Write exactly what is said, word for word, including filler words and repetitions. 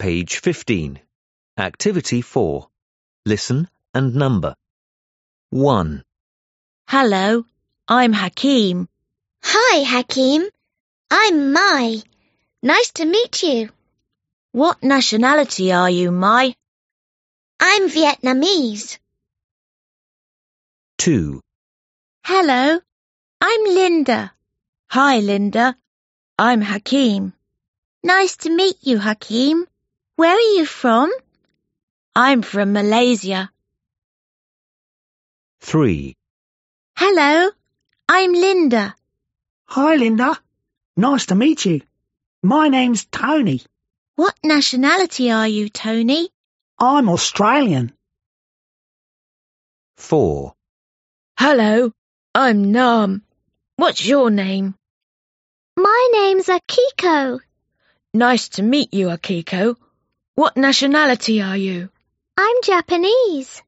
page fifteen. Activity four. Listen and number. one. Hello, I'm Hakeem. Hi, Hakeem. I'm Mai. Nice to meet you. What nationality are you, Mai? I'm Vietnamese. two. Hello, I'm Linda. Hi, Linda. I'm Hakeem. Nice to meet you, Hakeem. Where are you from? I'm from Malaysia. three. Hello, I'm Linda. Hi, Linda. Nice to meet you. My name's Tony. What nationality are you, Tony? I'm Australian. four. Hello, I'm Nam. What's your name? My name's Akiko. Nice to meet you, Akiko. What nationality are you? I'm Japanese.